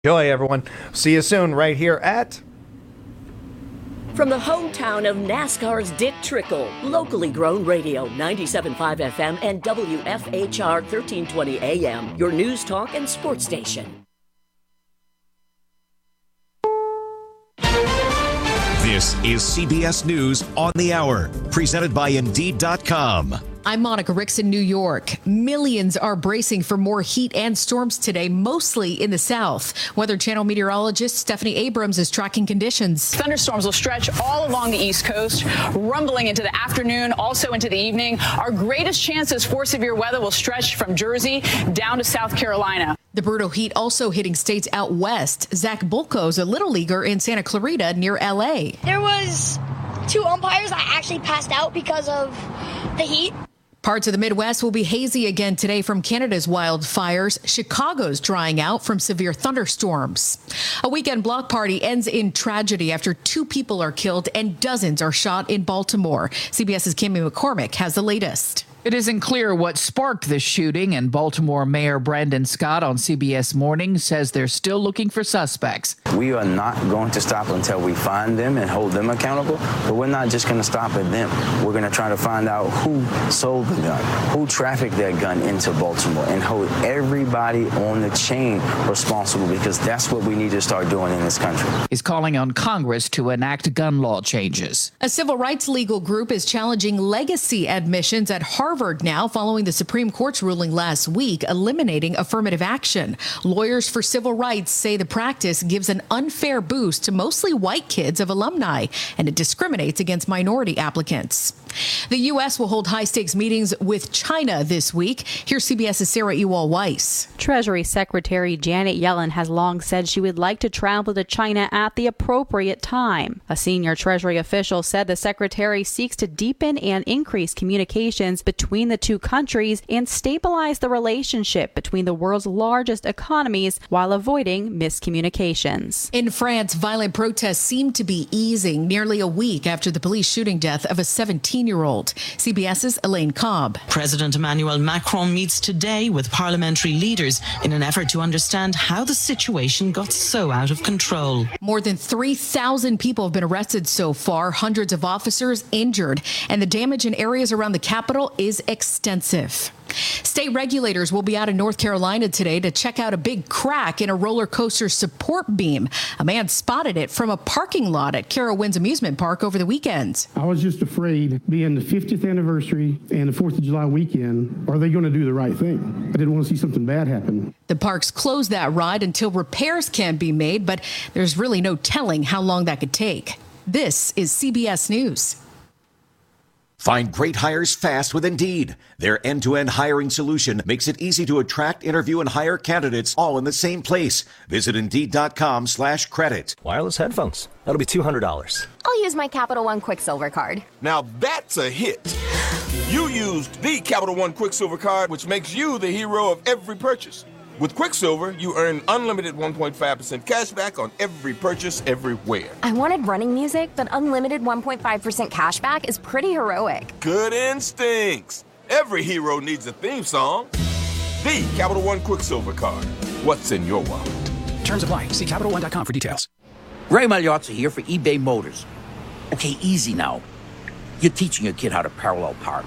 Enjoy, everyone. See you soon right here at... From the hometown of NASCAR's Dick Trickle, locally grown radio, 97.5 FM and WFHR 1320 AM, your news, talk, and sports station. This is CBS News on the Hour, presented by Indeed.com. I'm Monica Ricks in New York. Millions are bracing for more heat and storms today, mostly in the south. Weather Channel meteorologist Stephanie Abrams is tracking conditions. Thunderstorms will stretch all along the East Coast, rumbling into the afternoon, also into the evening. Our greatest chances for severe weather will stretch from Jersey down to South Carolina. The brutal heat also hitting states out west. Zach Bulko's a little leaguer in Santa Clarita near L.A. There was 2 umpires that actually passed out because of the heat. Parts of the Midwest will be hazy again today from Canada's wildfires. Chicago's drying out from severe thunderstorms. A weekend block party ends in tragedy after 2 people are killed and dozens are shot in Baltimore. CBS's Kimmy McCormick has the latest. It isn't clear what sparked the shooting, and Baltimore Mayor Brandon Scott on CBS Morning says they're still looking for suspects. We are not going to stop until we find them and hold them accountable, but we're not just going to stop at them. We're going to try to find out who sold the gun, who trafficked that gun into Baltimore, and hold everybody on the chain responsible, because that's what we need to start doing in this country. He's calling on Congress to enact gun law changes. A civil rights legal group is challenging legacy admissions at Harvard now following the Supreme Court's ruling last week eliminating affirmative action. Lawyers for civil rights say the practice gives an unfair boost to mostly white kids of alumni, and it discriminates against minority applicants. The U.S. will hold high-stakes meetings with China this week. Here's CBS's Sarah Ewall-Weiss. Treasury Secretary Janet Yellen has long said she would like to travel to China at the appropriate time. A senior Treasury official said the secretary seeks to deepen and increase communications between the two countries and stabilize the relationship between the world's largest economies while avoiding miscommunications. In France, violent protests seem to be easing nearly a week after the police shooting death of a 17-year-old. CBS's Elaine Cobb. President Emmanuel Macron meets today with parliamentary leaders in an effort to understand how the situation got so out of control. More than 3,000 people have been arrested so far, hundreds of officers injured, and the damage in areas around the capital is extensive. State regulators will be out in North Carolina today to check out a big crack in a roller coaster support beam. A man spotted it from a parking lot at Carowinds Amusement Park over the weekend. I was just afraid, being the 50th anniversary and the 4th of July weekend, are they going to do the right thing? I didn't want to see something bad happen. The parks closed that ride until repairs can be made, but there's really no telling how long that could take. This is CBS News. Find great hires fast with Indeed. Their end-to-end hiring solution makes it easy to attract, interview, and hire candidates all in the same place. Visit Indeed.com/credit. Wireless headphones. That'll be $200. I'll use my Capital One Quicksilver card. Now that's a hit. You used the Capital One Quicksilver card, which makes you the hero of every purchase. With Quicksilver, you earn unlimited 1.5% cash back on every purchase everywhere. I wanted running music, but unlimited 1.5% cash back is pretty heroic. Good instincts. Every hero needs a theme song. The Capital One Quicksilver card. What's in your wallet? Terms apply. See CapitalOne.com for details. Ray Magliozzi here for eBay Motors. Okay, easy now. You're teaching your kid how to parallel park.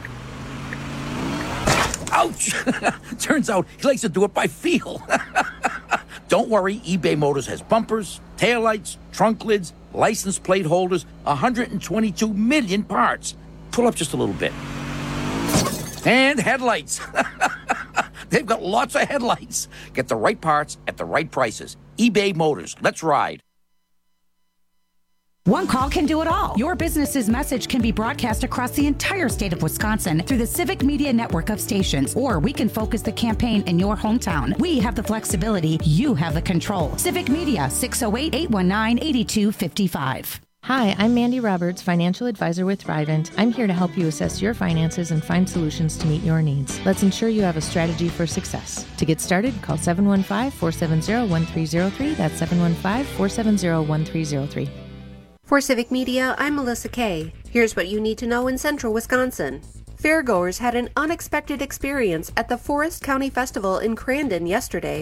Ouch! Turns out he likes to do it by feel. Don't worry, eBay Motors has bumpers, taillights, trunk lids, license plate holders, 122 million parts. Pull up just a little bit. And headlights. They've got lots of headlights. Get the right parts at the right prices. eBay Motors. Let's ride. One call can do it all. Your business's message can be broadcast across the entire state of Wisconsin through the Civic Media network of stations, or we can focus the campaign in your hometown. We have the flexibility. You have the control. Civic Media, 608-819-8255. Hi, I'm Mandy Roberts, financial advisor with Thrivent. I'm here to help you assess your finances and find solutions to meet your needs. Let's ensure you have a strategy for success. To get started, call 715-470-1303. That's 715-470-1303. For Civic Media, I'm Melissa Kay. Here's what you need to know in central Wisconsin. Fairgoers had an unexpected experience at the Forest County Festival in Crandon yesterday.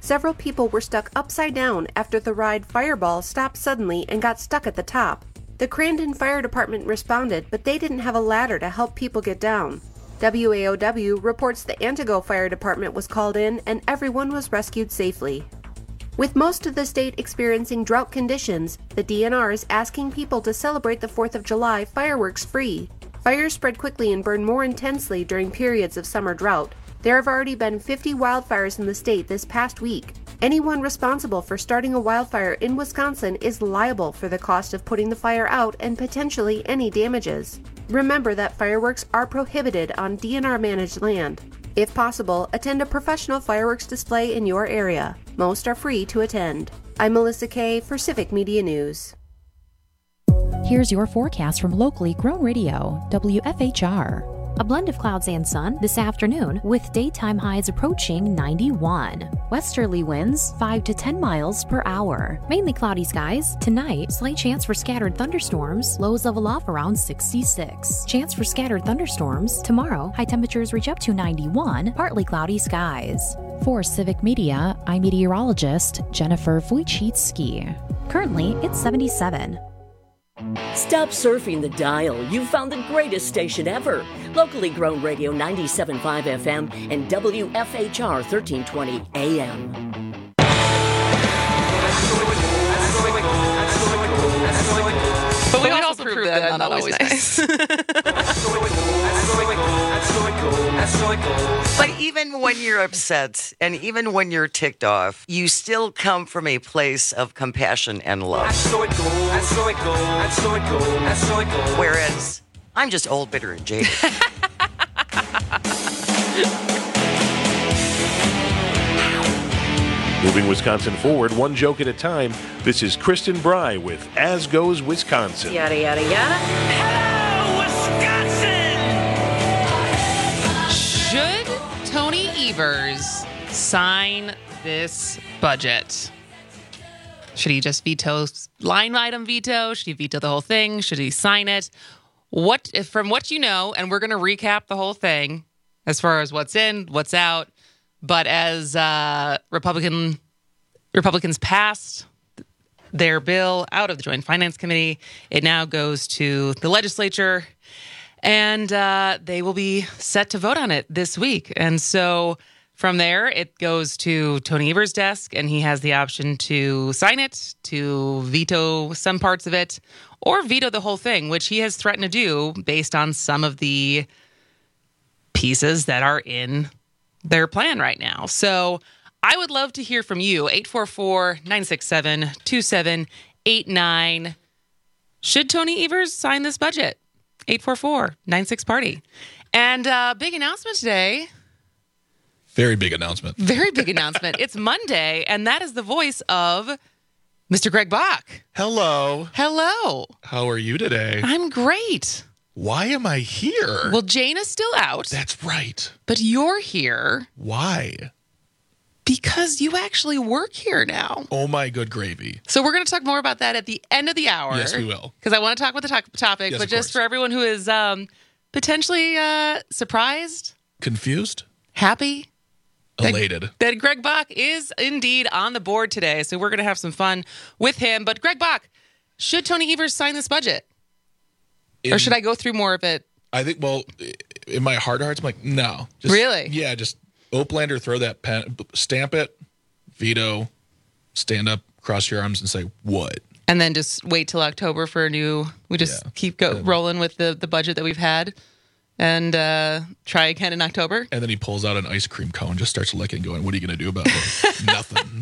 Several people were stuck upside down after the ride Fireball stopped suddenly and got stuck at the top. The Crandon Fire Department responded, but they didn't have a ladder to help people get down. WAOW reports the Antigo Fire Department was called in and everyone was rescued safely. With most of the state experiencing drought conditions, the DNR is asking people to celebrate the 4th of July fireworks free. Fires spread quickly and burn more intensely during periods of summer drought. There have already been 50 wildfires in the state this past week. Anyone responsible for starting a wildfire in Wisconsin is liable for the cost of putting the fire out and potentially any damages. Remember that fireworks are prohibited on DNR-managed land. If possible, attend a professional fireworks display in your area. Most are free to attend. I'm Melissa Kay for Civic Media News. Here's your forecast from locally grown radio, WFHR. A blend of clouds and sun this afternoon with daytime highs approaching 91. Westerly winds 5 to 10 miles per hour. Mainly cloudy skies. Tonight, slight chance for scattered thunderstorms. Lows level off around 66. Chance for scattered thunderstorms. Tomorrow, high temperatures reach up to 91. Partly cloudy skies. For Civic Media, I'm meteorologist Jennifer Wojcicki. Currently, it's 77. Stop surfing the dial. You've found the greatest station ever. Locally grown radio 97.5 FM and WFHR 1320 AM. But we also proved that not always nice. But even when you're upset and even when you're ticked off, you still come from a place of compassion and love. Whereas I'm just old, bitter, and jaded. Moving Wisconsin forward, one joke at a time. This is Kristen Bry with As Goes Wisconsin. Yada, yada, yada. Hello, Wisconsin! Should Tony Evers sign this budget? Should he just veto line item veto? Should he veto the whole thing? Should he sign it? From what you know, and we're going to recap the whole thing as far as what's in, what's out. But as Republicans passed their bill out of the Joint Finance Committee, it now goes to the legislature, and they will be set to vote on it this week. And so from there, it goes to Tony Evers' desk, and he has the option to sign it, to veto some parts of it, or veto the whole thing, which he has threatened to do based on some of the pieces that are in their plan right now. So I would love to hear from you. 844-967-2789. Should Tony Evers sign this budget? 844-96-PARTY. And big announcement today. Very big announcement. Very big announcement. It's Monday, and that is the voice of Mr. Greg Bach. Hello. Hello. How are you today? I'm great. Why am I here? Well, Jane is still out. That's right. But you're here. Why? Because you actually work here now. Oh, my good gravy. So we're going to talk more about that at the end of the hour. Yes, we will. Because I want to talk about the topic, yes, but just for everyone who is potentially surprised, confused, happy, elated that Greg Bach is indeed on the board today. So we're going to have some fun with him. But Greg Bach, should Tony Evers sign this budget? Or should I go through more of it? I think, well, in my heart of hearts, I'm like, no. Really? Yeah, just Oplander, throw that pen, stamp it, veto, stand up, cross your arms and say, what? And then just wait till October for a new, we just keep rolling with the budget that we've had and try again in October. And then he pulls out an ice cream cone, just starts licking, going, what are you going to do about it? Nothing.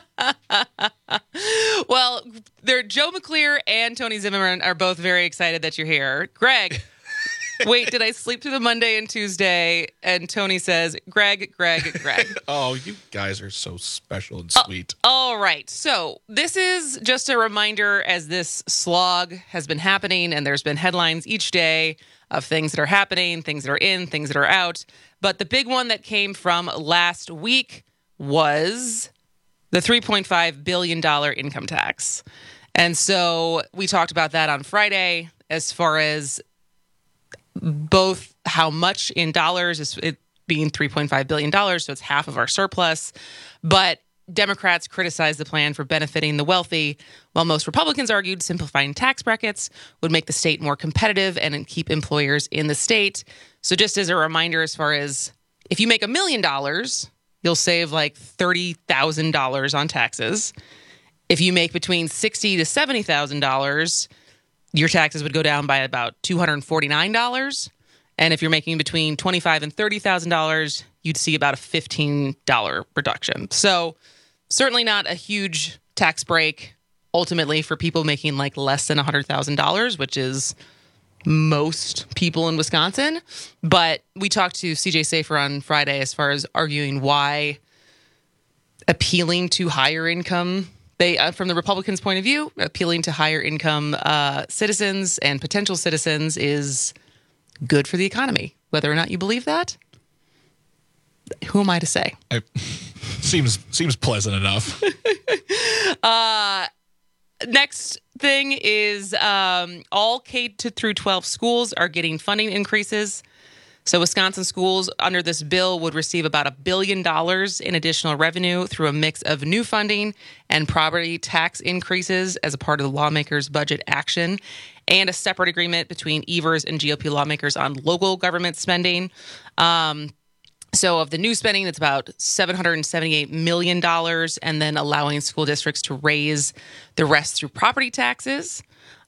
Well, Joe McClear and Tony Zimmerman are both very excited that you're here. Greg, wait, did I sleep through the Monday and Tuesday? And Tony says, Greg. Oh, you guys are so special and sweet. All right. So this is just a reminder as this slog has been happening, and there's been headlines each day of things that are happening, things that are in, things that are out. But the big one that came from last week was the $3.5 billion income tax. And so we talked about that on Friday as far as both how much in dollars is it being $3.5 billion, so it's half of our surplus. But Democrats criticized the plan for benefiting the wealthy, while most Republicans argued simplifying tax brackets would make the state more competitive and keep employers in the state. So just as a reminder, as far as if you make $1 million, you'll save like $30,000 on taxes. If you make between $60,000 to $70,000, your taxes would go down by about $249. And if you're making between $25,000 and $30,000, you'd see about a $15 reduction. So certainly not a huge tax break ultimately for people making like less than $100,000, which is most people in Wisconsin. But we talked to CJ Safer on Friday as far as arguing why appealing to higher income, from the Republicans' point of view, appealing to higher income citizens and potential citizens is good for the economy. Whether or not you believe that, who am I to say? Seems pleasant enough. Next thing is all K through 12 schools are getting funding increases. So Wisconsin schools under this bill would receive about $1 billion in additional revenue through a mix of new funding and property tax increases as a part of the lawmakers' budget action, and a separate agreement between Evers and GOP lawmakers on local government spending. So of the new spending, it's about $778 million, and then allowing school districts to raise the rest through property taxes.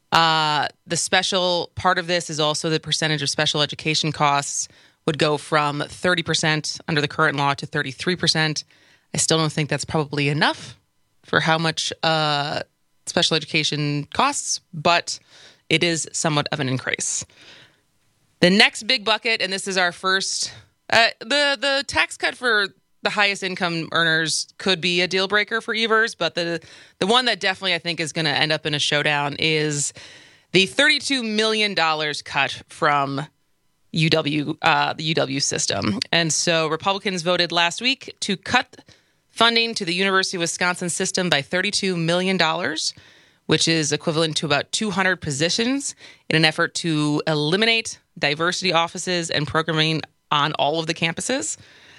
The special part of this is also the percentage of special education costs would go from 30% under the current law to 33%. I still don't think that's probably enough for how much special education costs, but it is somewhat of an increase. The next big bucket, and this is our first, the tax cut for the highest income earners could be a deal breaker for Evers, but the one that definitely I think is going to end up in a showdown is the $32 million cut from the UW system. And so Republicans voted last week to cut funding to the University of Wisconsin system by $32 million, which is equivalent to about 200 positions, in an effort to eliminate diversity offices and programming on all of the campuses.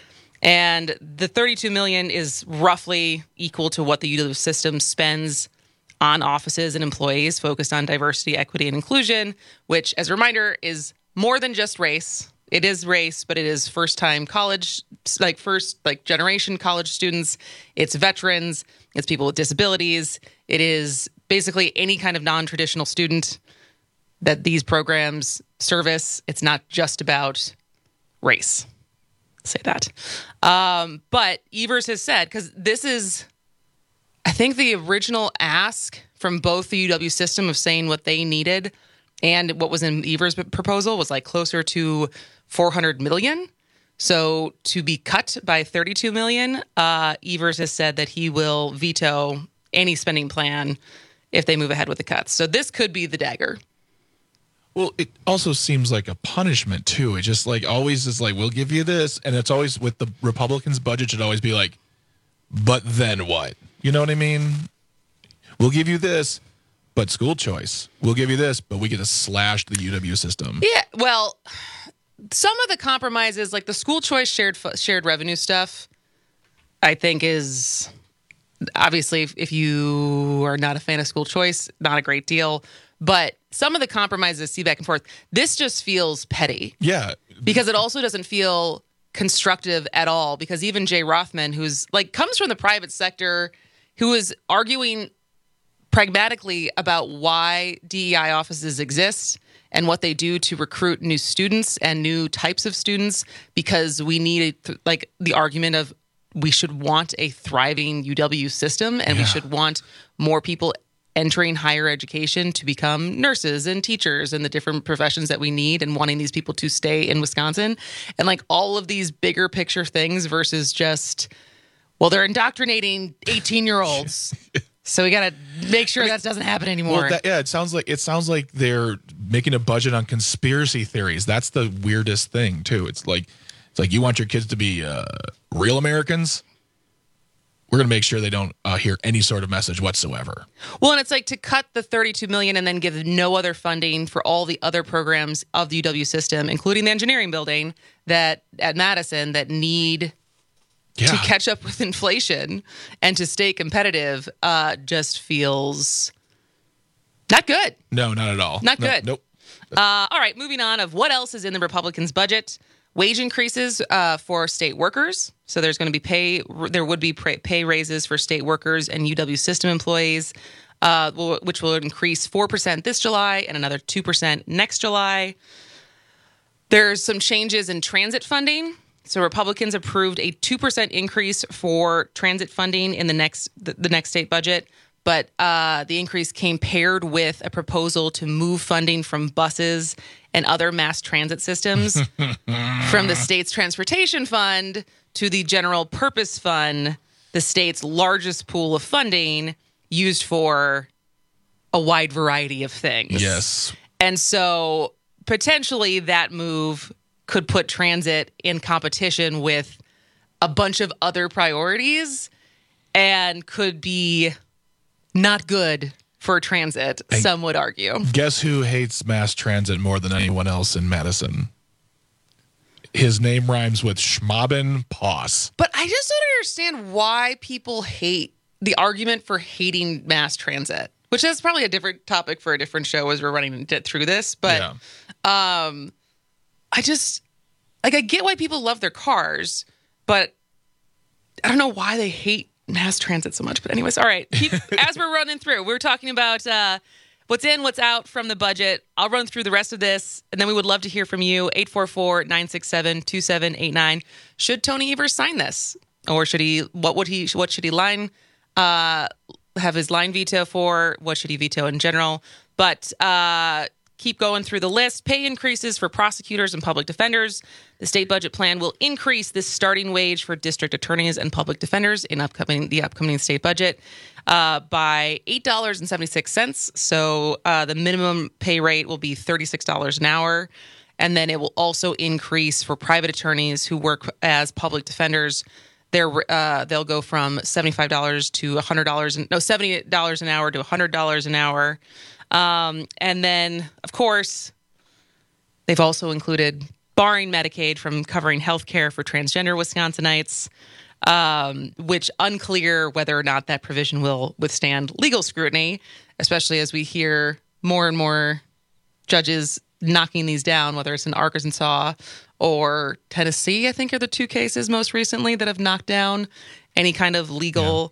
And the $32 million is roughly equal to what the UW system spends on offices and employees focused on diversity, equity, and inclusion, which, as a reminder, is more than just race. It is race, but it is first-time college, generation college students. It's veterans. It's people with disabilities. It is basically any kind of non-traditional student that these programs service. It's not just about race. Say that. But Evers has said, because this is, I think, the original ask from both the UW system of saying what they needed and what was in Evers' proposal was like closer to $400 million. So to be cut by $32 million, Evers has said that he will veto any spending plan if they move ahead with the cuts. So this could be the dagger. Well, it also seems like a punishment, too. It just like always is like, we'll give you this. And it's always with the Republicans' budget should always be like, but then what? You know what I mean? We'll give you this, but school choice. We'll give you this, but we get to slash the UW system. Yeah, well, some of the compromises, like the school choice shared revenue stuff, I think is obviously, if you are not a fan of school choice, not a great deal. But some of the compromises see back and forth. This just feels petty. Yeah. Because it also doesn't feel constructive at all. Because even Jay Rothman, who's like comes from the private sector, who is arguing pragmatically about why DEI offices exist and what they do to recruit new students and new types of students, because we need like the argument of we should want a thriving UW system, and we should want more people entering higher education to become nurses and teachers and the different professions that we need, and wanting these people to stay in Wisconsin. And like all of these bigger picture things versus just, well, they're indoctrinating 18-year-olds. So we got to make sure that doesn't happen anymore. Well, it sounds like they're making a budget on conspiracy theories. That's the weirdest thing too. It's like you want your kids to be real Americans. We're going to make sure they don't hear any sort of message whatsoever. Well, and it's like to cut the $32 million and then give no other funding for all the other programs of the UW system, including the engineering building that at Madison that need to catch up with inflation and to stay competitive just feels not good. No, not at all. Not good. Nope. All right, moving on of what else is in the Republicans' budget. Wage increases for state workers. So there's going to be there would be pay raises for state workers and UW system employees, which will increase 4% this July and another 2% next July. There's some changes in transit funding. So Republicans approved a 2% increase for transit funding in the next state budget. But the increase came paired with a proposal to move funding from buses and other mass transit systems from the state's transportation fund to the general purpose fund, the state's largest pool of funding used for a wide variety of things. Yes. And so potentially that move could put transit in competition with a bunch of other priorities and could be not good for transit, some would argue. Guess who hates mass transit more than anyone else in Madison? His name rhymes with Schmaben Poss. But I just don't understand why people hate the argument for hating mass transit, which is probably a different topic for a different show as we're running through this. But I just, I get why people love their cars, but I don't know why they hate mass transit so much. But anyways, all right. As we're running through, we're talking about what's in, what's out from the budget. I'll run through the rest of this, and then we would love to hear from you. 844-967-2789. Should Tony Evers sign this? Or should he, what should he have his line veto for? What should he veto in general? But keep going through the list. Pay increases for prosecutors and public defenders. The state budget plan will increase the starting wage for district attorneys and public defenders in the upcoming state budget by $8.76. So the minimum pay rate will be $36 an hour. And then it will also increase for private attorneys who work as public defenders. They'll go from $75 to $78 an hour to $100 an hour. And then, of course, they've also included barring Medicaid from covering health care for transgender Wisconsinites, which unclear whether or not that provision will withstand legal scrutiny, especially as we hear more and more judges knocking these down, whether it's in Arkansas or Tennessee, I think are the two cases most recently that have knocked down any kind of legal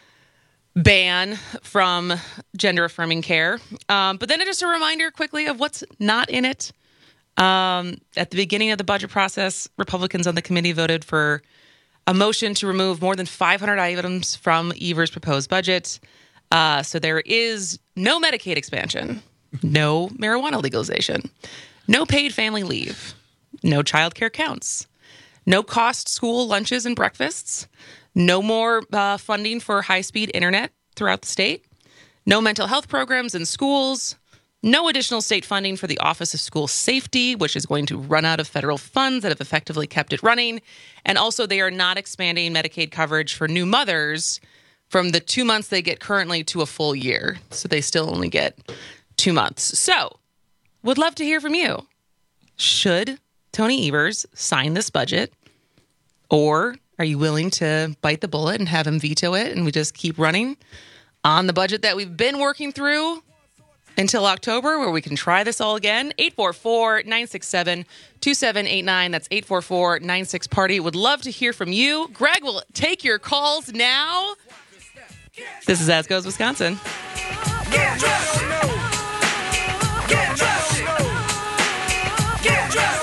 ban from gender-affirming care. But then just a reminder quickly of what's not in it. At the beginning of the budget process, Republicans on the committee voted for a motion to remove more than 500 items from Evers' proposed budget. So there is no Medicaid expansion, no marijuana legalization, no paid family leave, no child care counts, no cost school lunches and breakfasts, no more funding for high-speed internet throughout the state, no mental health programs in schools, no additional state funding for the Office of School Safety, which is going to run out of federal funds that have effectively kept it running. And also, they are not expanding Medicaid coverage for new mothers from the 2 months they get currently to a full year. So they still only get 2 months. So, would love to hear from you. Should Tony Evers sign this budget, or are you willing to bite the bullet and have him veto it and we just keep running on the budget that we've been working through until October, where we can try this all again? 844-967-2789. That's 844-96-PARTY. Would love to hear from you. Greg will take your calls now. This is As Goes Wisconsin. Get dressed. Get dressed. Get dressed.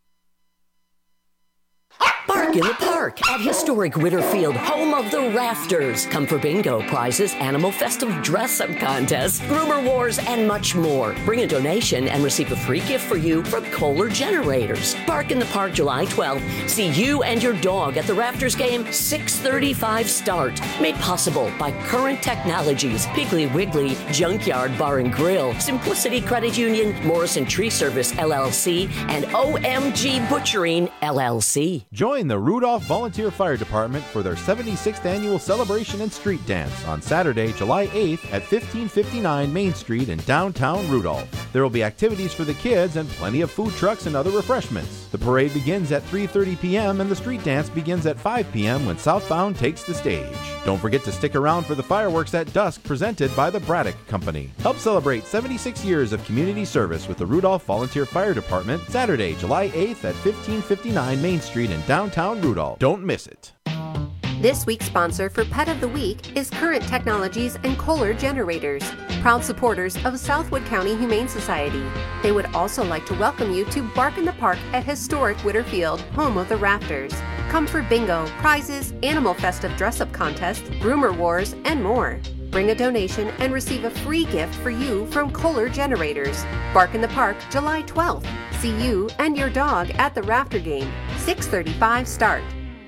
Bark in the Park at historic Witterfield, home of the Rafters. Come for bingo, prizes, animal festive dress-up contests, groomer wars, and much more. Bring a donation and receive a free gift for you from Kohler Generators. Bark in the Park, July 12th. See you and your dog at the Rafters game, 6:35 start. Made possible by Current Technologies, Piggly Wiggly, Junkyard Bar and Grill, Simplicity Credit Union, Morrison Tree Service, LLC, and OMG Butchering, LLC. Join the Rudolph Volunteer Fire Department for their 76th annual celebration and street dance on Saturday, July 8th at 1559 Main Street in downtown Rudolph. There will be activities for the kids and plenty of food trucks and other refreshments. The parade begins at 3:30 p.m. and the street dance begins at 5 p.m. when Southbound takes the stage. Don't forget to stick around for the fireworks at dusk presented by the Braddock Company. Help celebrate 76 years of community service with the Rudolph Volunteer Fire Department Saturday, July 8th at 1559 Main Street in downtown Rudolph. Don't miss it. This week's sponsor for Pet of the Week is Current Technologies and Kohler Generators, proud supporters of Southwood County Humane Society. They would also like to welcome you to Bark in the Park at historic Whitterfield, home of the Raptors. Come for bingo, prizes, animal festive dress-up contests, rumor wars, and more. Bring a donation and receive a free gift for you from Kohler Generators. Bark in the Park, July 12th. See you and your dog at the Raptor Game, 6:35 start.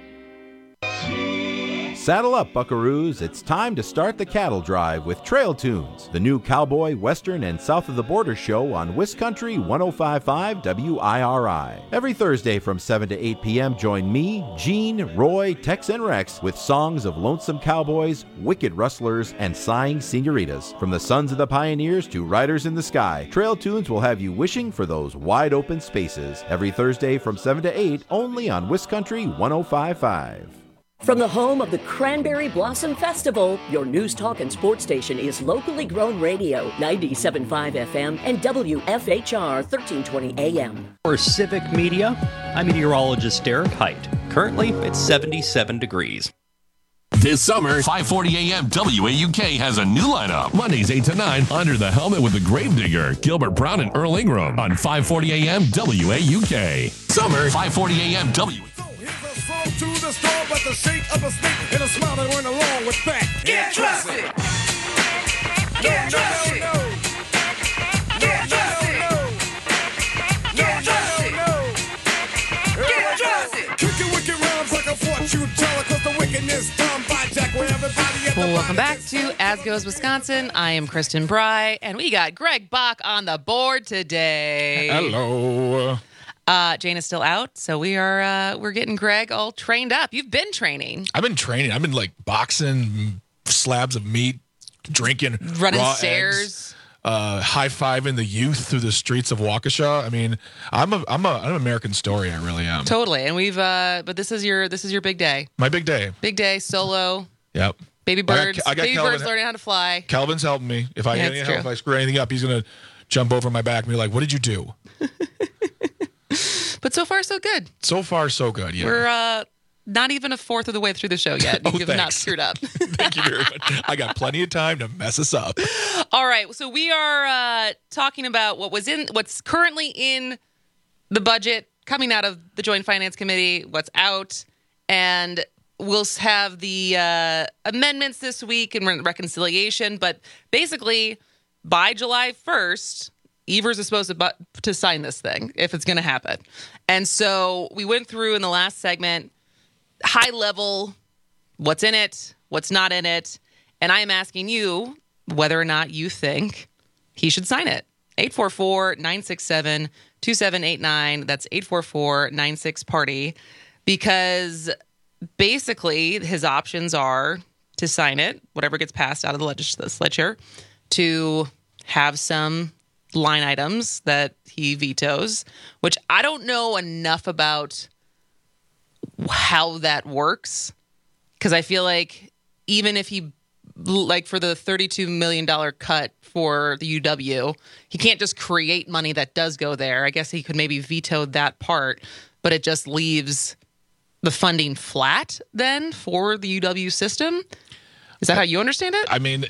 Saddle up, buckaroos. It's time to start the cattle drive with Trail Tunes, the new cowboy, western, and south of the border show on Wiscountry 105.5 WIRI. Every Thursday from 7 to 8 p.m., join me, Gene, Roy, Tex, and Rex with songs of lonesome cowboys, wicked rustlers, and sighing senoritas. From the sons of the pioneers to riders in the sky, Trail Tunes will have you wishing for those wide open spaces. Every Thursday from 7 to 8, only on Wiscountry 105.5. From the home of the Cranberry Blossom Festival, your news talk and sports station is locally grown radio, 97.5 FM and WFHR 1320 AM. For Civic Media, I'm meteorologist Derek Height. Currently, it's 77 degrees. This summer, 540 AM WAUK has a new lineup. Mondays 8 to 9, Under the Helmet with the Gravedigger, Gilbert Brown and Earl Ingram on 540 AM WAUK. Summer, 540 AM WAUK. To the store, but the shake of a stick and a smile that went along with that. Get trusted. Get trusted. Get trusted. Get trusted. Get trusted. Kicking wicked rounds like a fortune teller, cause the wickedness done by Jack where everybody at the Welcome back to As Goes Wisconsin. I am Kristen Bry, and we got Greg Bach on the board today. Hello. Jane is still out, so we're getting Greg all trained up. You've been training. I've been training. I've been like boxing slabs of meat, drinking running raw stairs, eggs, high-fiving the youth through the streets of Waukesha. I mean, I'm an American story. I really am. Totally. And we've but this is your big day. My big day. Big day solo. Yep. Baby birds. I got baby Calvin, birds learning how to fly. Calvin's helping me. If I get any help, if I screw anything up, he's gonna jump over my back and be like, "What did you do?" But so far, so good. So far, so good, yeah. We're not even a fourth of the way through the show yet. You've not screwed up. Thank you very much. I got plenty of time to mess us up. All right, so we are talking about what's currently in the budget coming out of the Joint Finance Committee, what's out, and we'll have the amendments this week and reconciliation. But basically, by July 1st, Evers is supposed to sign this thing if it's going to happen. And so we went through in the last segment, high level, what's in it, what's not in it. And I am asking you whether or not you think he should sign it. 844-967-2789. That's 844-96-PARTY. Because basically his options are to sign it, whatever gets passed out of the legislature, to have some line items that he vetoes, which I don't know enough about how that works, because I feel like even if he, like for the $32 million cut for the UW, he can't just create money that does go there. I guess he could maybe veto that part, but it just leaves the funding flat then for the UW system. Is that how you understand it? I mean,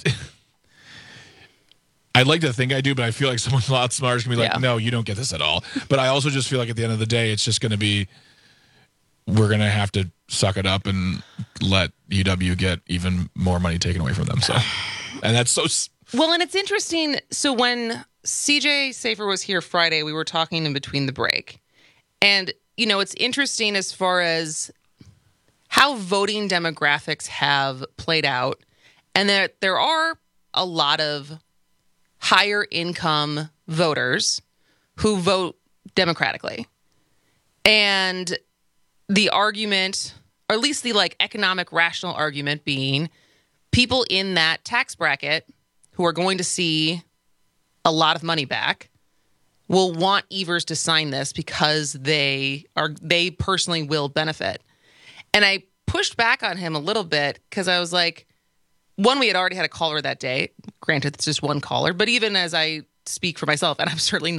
I'd like to think I do, but I feel like someone a lot smarter is going to be like, no, you don't get this at all. But I also just feel like at the end of the day, it's just going to be, we're going to have to suck it up and let UW get even more money taken away from them. So, and that's so. Well, and it's interesting. So when CJ Safer was here Friday, we were talking in between the break. And, you know, it's interesting as far as how voting demographics have played out. And that there are a lot of higher income voters who vote democratically. And the argument, or at least the economic rational argument being people in that tax bracket who are going to see a lot of money back, will want Evers to sign this because they personally will benefit. And I pushed back on him a little bit because I was like, one, we had already had a caller that day. Granted, it's just one caller, but even as I speak for myself, and I'm certainly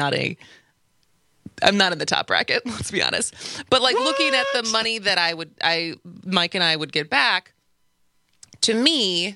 I'm not in the top bracket, let's be honest. But like looking at the money that Mike and I would get back, to me,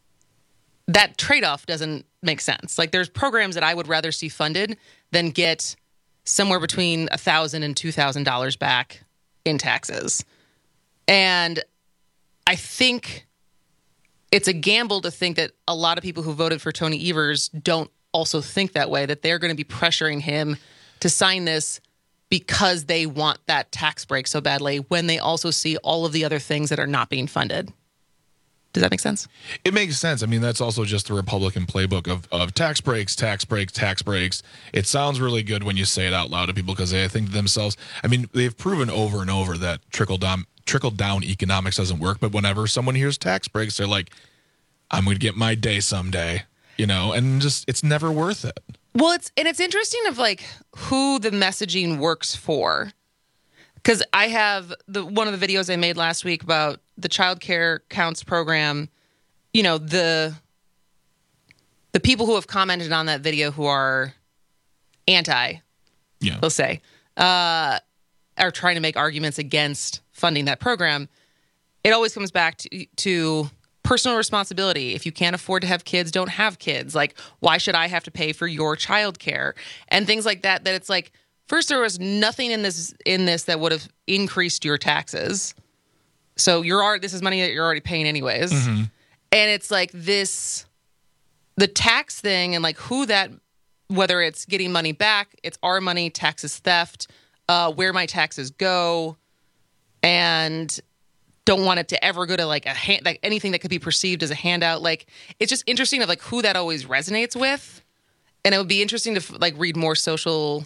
that trade-off doesn't make sense. Like there's programs that I would rather see funded than get somewhere between $1,000 and $2,000 back in taxes. And I think it's a gamble to think that a lot of people who voted for Tony Evers don't also think that way, that they're going to be pressuring him to sign this because they want that tax break so badly when they also see all of the other things that are not being funded. Does that make sense? It makes sense. I mean, that's also just the Republican playbook of tax breaks, tax breaks, tax breaks. It sounds really good when you say it out loud to people because they think to themselves, I mean, they've proven over and over that trickle-down economics doesn't work, but whenever someone hears tax breaks, they're like, I'm going to get my day someday, and just it's never worth it. Well, it's interesting of like who the messaging works for. Because I have one of the videos I made last week about the Child Care Counts program. The people who have commented on that video who are anti, they'll say, are trying to make arguments against funding that program. It always comes back to personal responsibility. If you can't afford to have kids, don't have kids. Like, why should I have to pay for your child care? And things like that, that it's like, first, there was nothing in this that would have increased your taxes. So this is money that you're already paying anyways. Mm-hmm. And it's like the tax thing and like whether it's getting money back, it's our money, taxes theft, where my taxes go, and don't want it to ever go to like anything that could be perceived as a handout. Like, it's just interesting of like who that always resonates with. And it would be interesting to like read more social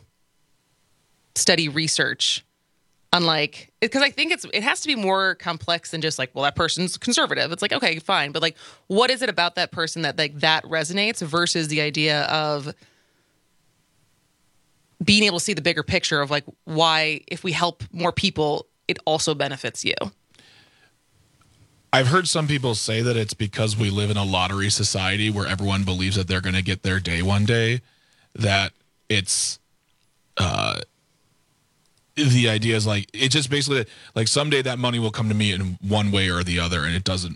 study research on like, because I think it has to be more complex than just like, well, that person's conservative. It's like, okay, fine. But like, what is it about that person that like that resonates versus the idea of being able to see the bigger picture of like why if we help more people, it also benefits you. I've heard some people say that it's because we live in a lottery society where everyone believes that they're going to get their day one day, that it's the idea is like, it just basically like someday that money will come to me in one way or the other, and it doesn't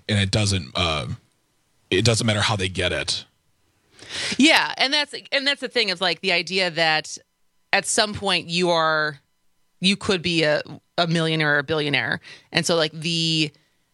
matter how they get it. Yeah, and that's the thing of like the idea that at some point you could be a millionaire or a billionaire, and so like the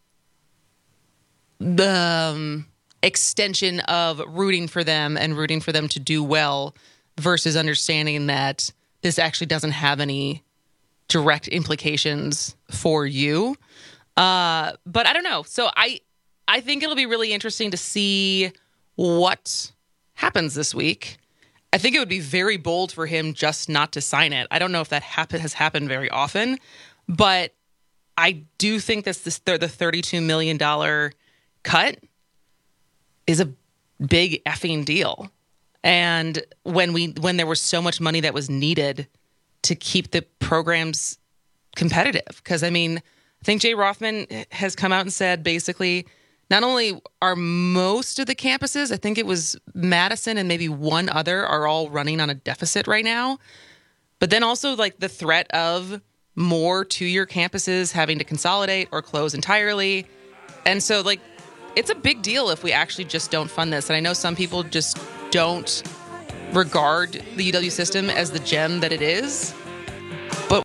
extension of rooting for them and rooting for them to do well versus understanding that this actually doesn't have any direct implications for you. But I don't know. So I think it'll be really interesting to see what happens this week. I think it would be very bold for him just not to sign it. I don't know if that has happened very often, but I do think the $32 million cut is a big effing deal. And when there was so much money that was needed to keep the programs competitive, because I mean, I think Jay Rothman has come out and said basically, not only are most of the campuses, I think it was Madison and maybe one other, are all running on a deficit right now, but then also like the threat of more two-year campuses having to consolidate or close entirely. And so like, it's a big deal if we actually just don't fund this. And I know some people just don't regard the UW system as the gem that it is. But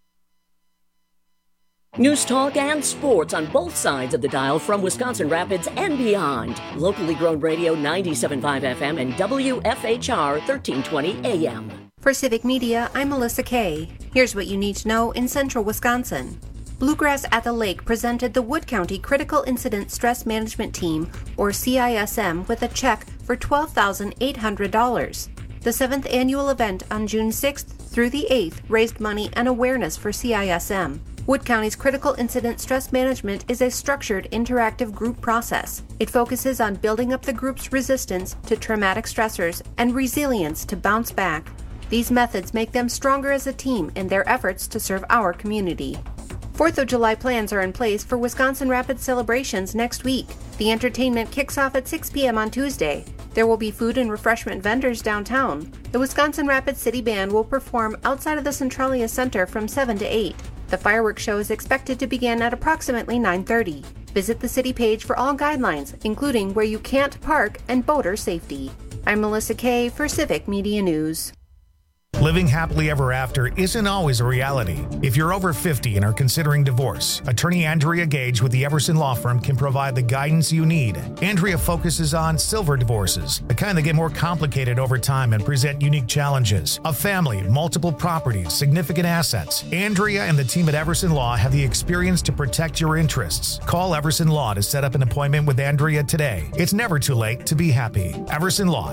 News talk and sports on both sides of the dial from Wisconsin Rapids and beyond. Locally grown radio 97.5 FM and WFHR 1320 AM. For Civic Media, I'm Melissa Kay. Here's what you need to know in central Wisconsin. Bluegrass at the Lake presented the Wood County Critical Incident Stress Management Team, or CISM, with a check for $12,800. The 7th annual event on June 6th through the 8th raised money and awareness for CISM. Wood County's Critical Incident Stress Management is a structured, interactive group process. It focuses on building up the group's resistance to traumatic stressors and resilience to bounce back. These methods make them stronger as a team in their efforts to serve our community. 4th of July plans are in place for Wisconsin Rapids celebrations next week. The entertainment kicks off at 6 p.m. on Tuesday. There will be food and refreshment vendors downtown. The Wisconsin Rapids City Band will perform outside of the Centralia Center from 7 to 8. The fireworks show is expected to begin at approximately 9:30. Visit the city page for all guidelines, including where you can't park and boater safety. I'm Melissa Kay for Civic Media News. Living happily ever after isn't always a reality. If you're over 50 and are considering divorce, attorney Andrea Gage with the Everson Law Firm can provide the guidance you need. Andrea focuses on silver divorces, the kind that get more complicated over time and present unique challenges. A family, multiple properties, significant assets. Andrea and the team at Everson Law have the experience to protect your interests. Call Everson Law to set up an appointment with Andrea today. It's never too late to be happy. Everson Law,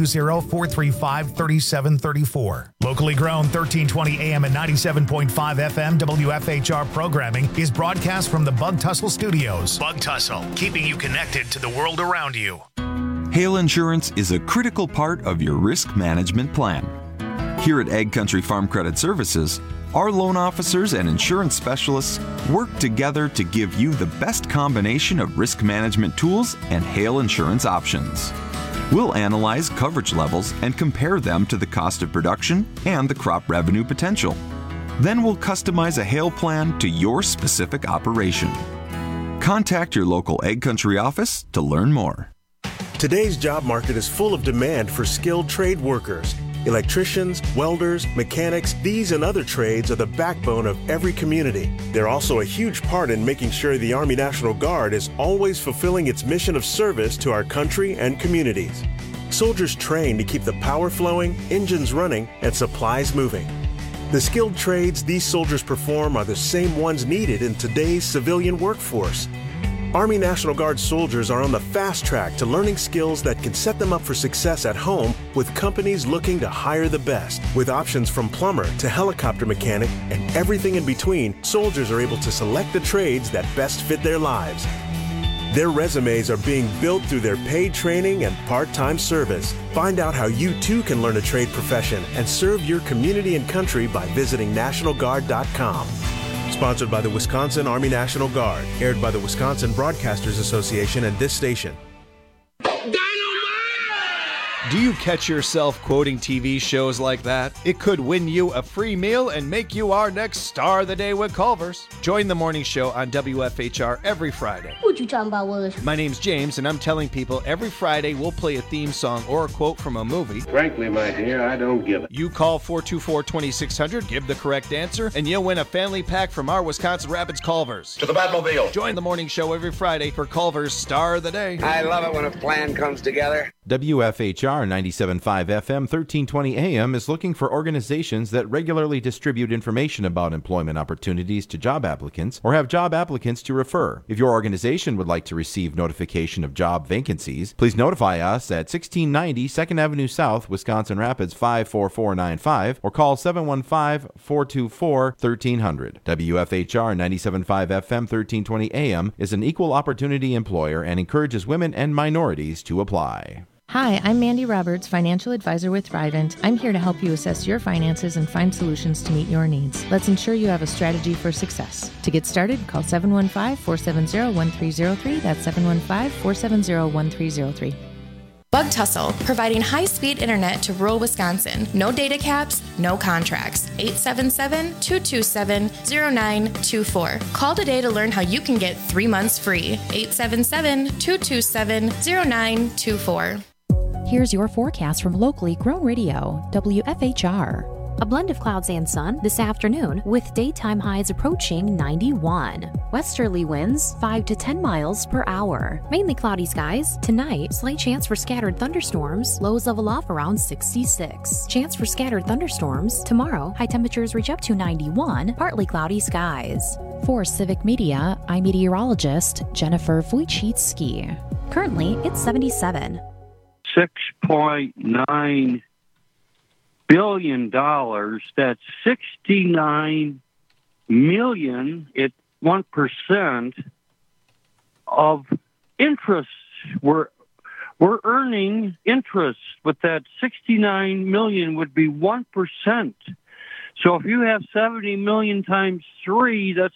920-435-3734. Locally grown 1320 AM and 97.5 FM WFHR programming is broadcast from the Bug Tussle Studios. Bug Tussle, keeping you connected to the world around you. Hail insurance is a critical part of your risk management plan. Here at Ag Country Farm Credit Services, our loan officers and insurance specialists work together to give you the best combination of risk management tools and hail insurance options. We'll analyze coverage levels and compare them to the cost of production and the crop revenue potential. Then we'll customize a hail plan to your specific operation. Contact your local Ag Country office to learn more. Today's job market is full of demand for skilled trade workers. Electricians, welders, mechanics, these and other trades are the backbone of every community. They're also a huge part in making sure the Army National Guard is always fulfilling its mission of service to our country and communities. Soldiers train to keep the power flowing, engines running, and supplies moving. The skilled trades these soldiers perform are the same ones needed in today's civilian workforce. Army National Guard soldiers are on the fast track to learning skills that can set them up for success at home with companies looking to hire the best. With options from plumber to helicopter mechanic and everything in between, soldiers are able to select the trades that best fit their lives. Their resumes are being built through their paid training and part-time service. Find out how you too can learn a trade profession and serve your community and country by visiting NationalGuard.com. Sponsored by the Wisconsin Army National Guard. Aired by the Wisconsin Broadcasters Association and this station. Do you catch yourself quoting TV shows like that? It could win you a free meal and make you our next Star of the Day with Culver's. Join the morning show on WFHR every Friday. What you talking about, Willis? My name's James, and I'm telling people every Friday we'll play a theme song or a quote from a movie. Frankly, my dear, I don't give it. You call 424-2600, give the correct answer, and you'll win a family pack from our Wisconsin Rapids Culver's. To the Batmobile. Join the morning show every Friday for Culver's Star of the Day. I love it when a plan comes together. WFHR 97.5 FM 1320 AM is looking for organizations that regularly distribute information about employment opportunities to job applicants or have job applicants to refer. If your organization would like to receive notification of job vacancies, please notify us at 1690 2nd Avenue South, Wisconsin Rapids 54495 or call 715-424-1300. WFHR 97.5 FM 1320 AM is an equal opportunity employer and encourages women and minorities to apply. Hi, I'm Mandy Roberts, financial advisor with Thrivent. I'm here to help you assess your finances and find solutions to meet your needs. Let's ensure you have a strategy for success. To get started, call 715-470-1303. That's 715-470-1303. Bug Tussle, providing high-speed internet to rural Wisconsin. No data caps, no contracts. 877-227-0924. Call today to learn how you can get 3 months free. 877-227-0924. Here's your forecast from locally grown radio, WFHR. A blend of clouds and sun this afternoon with daytime highs approaching 91. Westerly winds 5 to 10 miles per hour. Mainly cloudy skies. Tonight, slight chance for scattered thunderstorms. Lows level off around 66. Chance for scattered thunderstorms. Tomorrow, high temperatures reach up to 91. Partly cloudy skies. For Civic Media, I'm meteorologist Jennifer Wojcicki. Currently, it's 77. $6.9 billion. That's 69 million at 1% of interest. We're earning interest, but that 69 million would be 1%. So if you have 70 million times 3, that's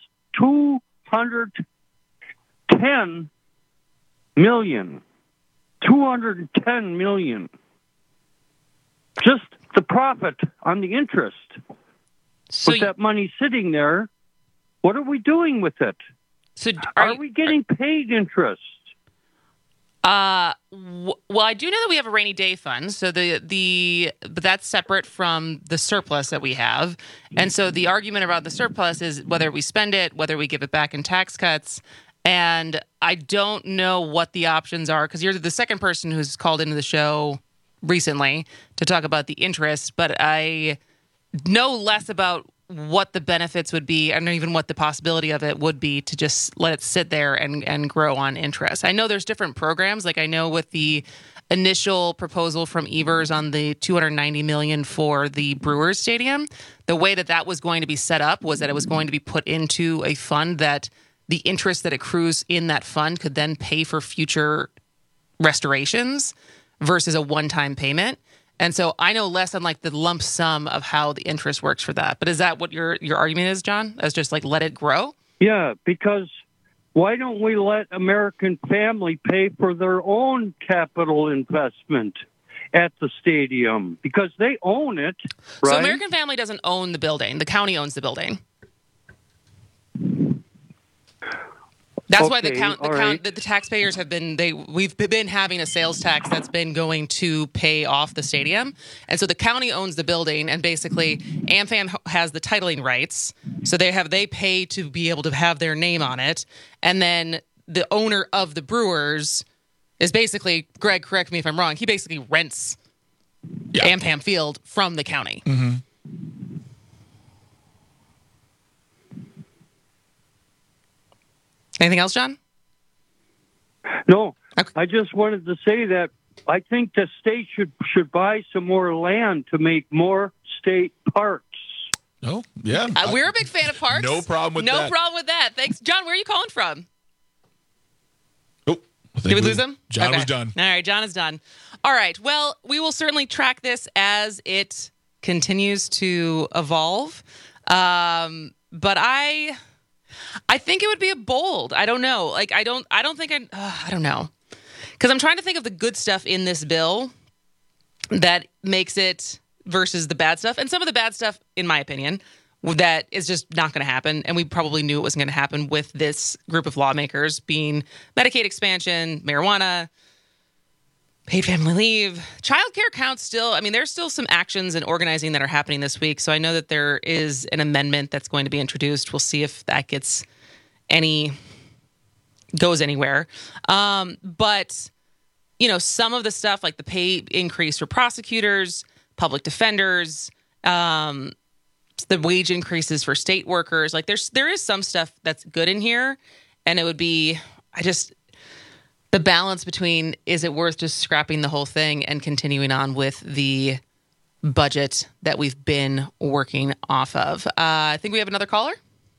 210 million. 210 million. Just the profit on the interest. So with that money sitting there, what are we doing with it? So are we getting paid interest? Well, I do know that we have a rainy day fund, so but that's separate from the surplus that we have. And so the argument about the surplus is whether we spend it, whether we give it back in tax cuts. And I don't know what the options are, because you're the second person who's called into the show recently to talk about the interest, but I know less about what the benefits would be. I don't know even what the possibility of it would be to just let it sit there and grow on interest. I know there's different programs. Like I know with the initial proposal from Evers on the $290 million for the Brewers Stadium, the way that was going to be set up was that it was going to be put into a fund that the interest that accrues in that fund could then pay for future restorations versus a one-time payment. And so I know less on like the lump sum of how the interest works for that. But is that what your argument is, John? As just like let it grow? Yeah, because why don't we let American Family pay for their own capital investment at the stadium? Because they own it, right? So American Family doesn't own the building. The county owns the building. That's why the taxpayers have been we've been having a sales tax that's been going to pay off the stadium. And so the county owns the building, and basically AmFam has the titling rights. So they pay to be able to have their name on it. And then the owner of the Brewers is basically, Greg, correct me if I'm wrong, he basically rents AmFam Field from the county. Mm-hmm. Anything else, John? No. Okay. I just wanted to say that I think the state should buy some more land to make more state parks. Oh, yeah. We're a big fan of parks. No problem with that. No problem with that. Thanks. John, where are you calling from? Oh, did we lose him? John was done. All right, John is done. All right. Well, we will certainly track this as it continues to evolve. But I think it would be a bold. I don't know. Like I don't know. Because I'm trying to think of the good stuff in this bill that makes it versus the bad stuff. And some of the bad stuff, in my opinion, that is just not going to happen. And we probably knew it wasn't going to happen with this group of lawmakers, being Medicaid expansion, marijuana, paid family leave, childcare counts still. I mean, there's still some actions and organizing that are happening this week. So I know that there is an amendment that's going to be introduced. We'll see if that goes anywhere. But, you know, some of the stuff like the pay increase for prosecutors, public defenders, the wage increases for state workers, like there is some stuff that's good in here. And it would be, the balance between, is it worth just scrapping the whole thing and continuing on with the budget that we've been working off of? I think we have another caller.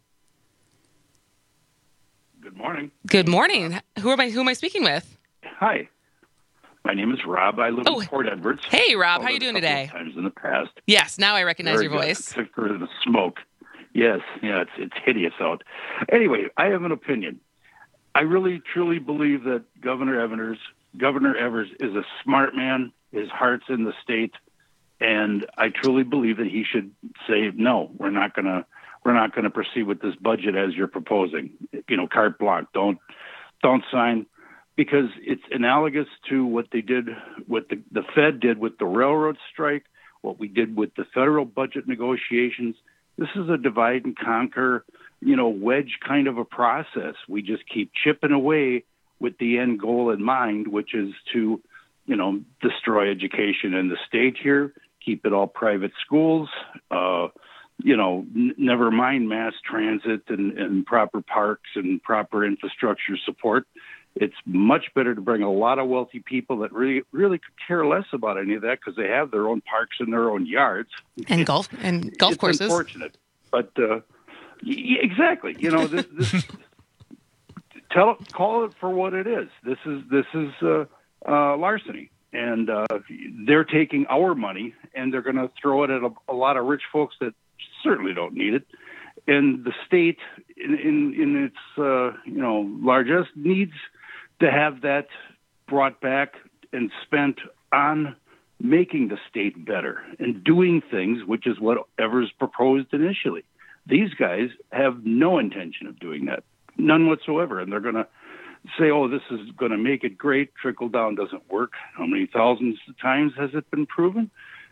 Good morning. Good morning. Who am I speaking with? Hi. My name is Rob. I live in Port Edwards. Hey, Rob. How are you doing today? Times in the past. Yes. Now I recognize your voice. Thicker than the smoke. Yes. Yeah. It's hideous out. Anyway, I have an opinion. I really, truly believe that Governor Evers is a smart man. His heart's in the state, and I truly believe that he should say, no, we're not going to proceed with this budget as you're proposing. You know, carte blanche. Don't sign, because it's analogous to what they did, what the Fed did with the railroad strike, what we did with the federal budget negotiations. This is a divide and conquer, wedge kind of a process. We just keep chipping away with the end goal in mind, which is to, destroy education in the state here, keep it all private schools, never mind mass transit and proper parks and proper infrastructure support. It's much better to bring a lot of wealthy people that really, really could care less about any of that because they have their own parks and their own yards and golf courses. Unfortunate, but Exactly. This call it for what it is. This is larceny, and they're taking our money and they're going to throw it at a lot of rich folks that certainly don't need it. And the state, in its largesse, needs to have that brought back and spent on making the state better and doing things, which is what Evers proposed initially. These guys have no intention of doing that, none whatsoever. And they're going to say, oh, this is going to make it great. Trickle down doesn't work. How many thousands of times has it been proven?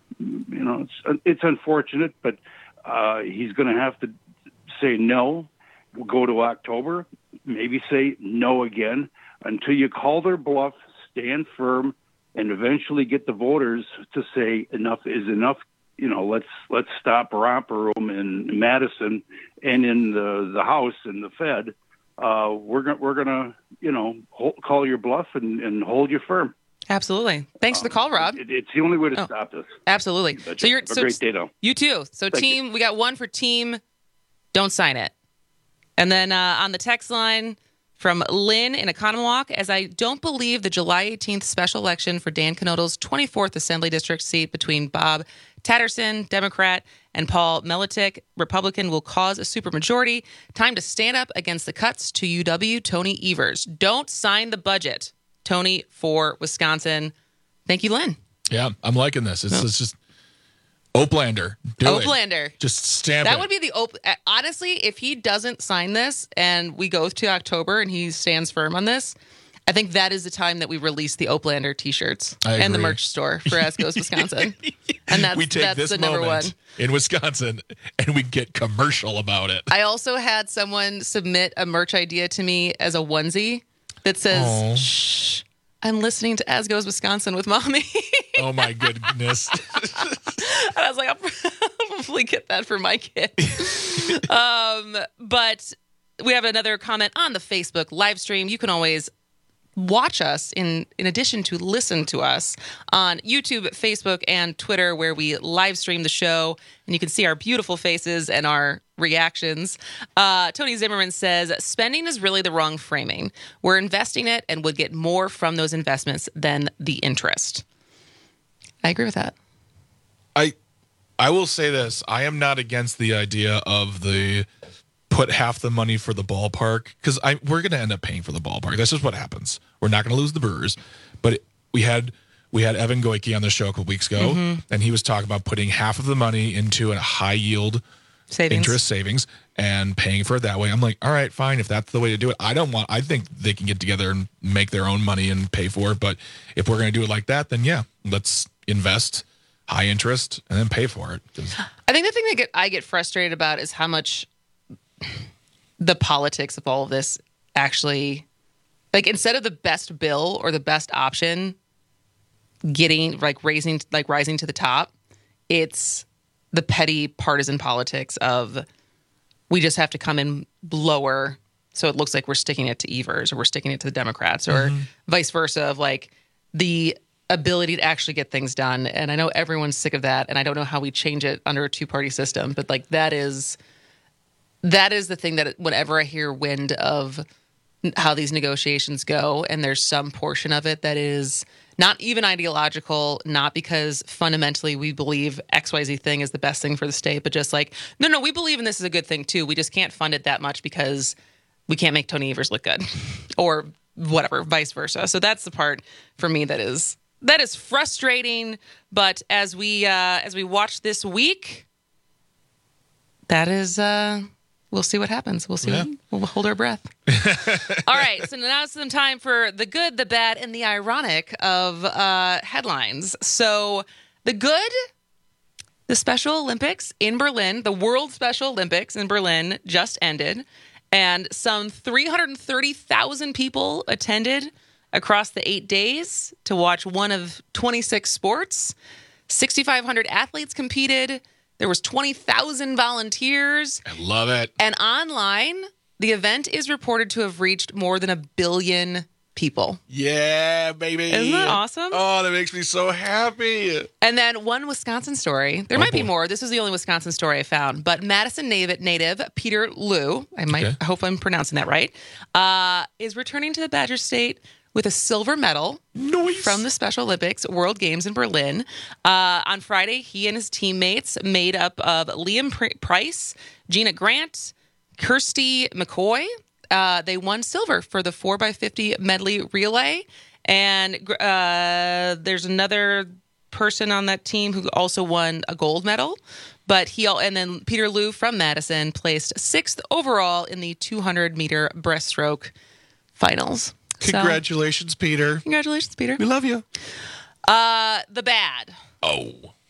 It's unfortunate, but he's going to have to say no. We'll go to October, maybe say no again until you call their bluff, stand firm, and eventually get the voters to say enough is enough. Let's stop romper room in Madison and in the House and the Fed. We're gonna call your bluff and hold you firm. Absolutely. Thanks for the call, Rob. It's the only way to stop this. Absolutely. So you're have a great day, though. You too. So Thank you. We got one for team. Don't sign it. And then on the text line from Lynn in Economwalk, as I don't believe the July 18th special election for Dan Knodl's 24th Assembly District seat between Bob Tatterson, Democrat, and Paul Melitik, Republican, will cause a supermajority. Time to stand up against the cuts to UW. Tony Evers. Don't sign the budget. Tony for Wisconsin. Thank you, Lynn. Yeah, I'm liking this. It's just Oplander. Oplander. Just stamp That it. would be the honestly, if he doesn't sign this and we go to October and he stands firm on this, I think that is the time that we release the Oplander t-shirts and the merch store for As Goes Wisconsin. And that's this the number one in Wisconsin and we get commercial about it. I also had someone submit a merch idea to me as a onesie that says, "Shh, I'm listening to As Goes Wisconsin with Mommy." Oh my goodness. And I was like, I'll probably get that for my kid. But we have another comment on the Facebook live stream. You can always watch us in addition to listen to us on YouTube, Facebook, and Twitter, where we live stream the show, and you can see our beautiful faces and our reactions. Tony Zimmerman says, spending is really the wrong framing. We're investing it and would get more from those investments than the interest. I agree with that. I will say this. I am not against the idea of the put half the money for the ballpark, because we're going to end up paying for the ballpark. That's just what happens. We're not going to lose the Brewers. But we had Evan Goike on the show a couple weeks ago, and he was talking about putting half of the money into a high yield interest savings and paying for it that way. I'm like, all right, fine. If that's the way to do it, I think they can get together and make their own money and pay for it. But if we're going to do it like that, then yeah, let's invest high interest and then pay for it. I think the thing that I get frustrated about is how much the politics of all of this actually, like, instead of the best bill or the best option getting rising to the top, it's the petty partisan politics of we just have to come in lower so it looks like we're sticking it to Evers or we're sticking it to the Democrats or vice versa, of like the ability to actually get things done. And I know everyone's sick of that, and I don't know how we change it under a two-party system, but like that is the thing that whenever I hear wind of how these negotiations go, and there's some portion of it that is not even ideological, not because fundamentally we believe XYZ thing is the best thing for the state, but just like, no, we believe in this is a good thing too. We just can't fund it that much because we can't make Tony Evers look good or whatever, vice versa. So that's the part for me that is frustrating. But as we watch this week, that is we'll see what happens. We'll see. We'll hold our breath. All right. So now it's some time for the good, the bad, and the ironic of headlines. So the good, the Special Olympics in Berlin, the World Special Olympics in Berlin just ended, and some 330,000 people attended across the 8 days to watch one of 26 sports. 6,500 athletes competed. There was 20,000 volunteers. I love it. And online, the event is reported to have reached more than 1 billion people. Yeah, baby. Isn't that awesome? Oh, that makes me so happy. And then one Wisconsin story. There might be more. This is the only Wisconsin story I found. But Madison native Peter Liu, I hope I'm pronouncing that right, is returning to the Badger State with a silver medal from the Special Olympics World Games in Berlin. On Friday, he and his teammates, made up of Liam Price, Gina Grant, Kirsty McCoy, they won silver for the 4x50 medley relay. And there's another person on that team who also won a gold medal. And then Peter Liu from Madison placed 6th overall in the 200-meter breaststroke finals. Congratulations, Peter. Congratulations, Peter. We love you. The bad. Oh.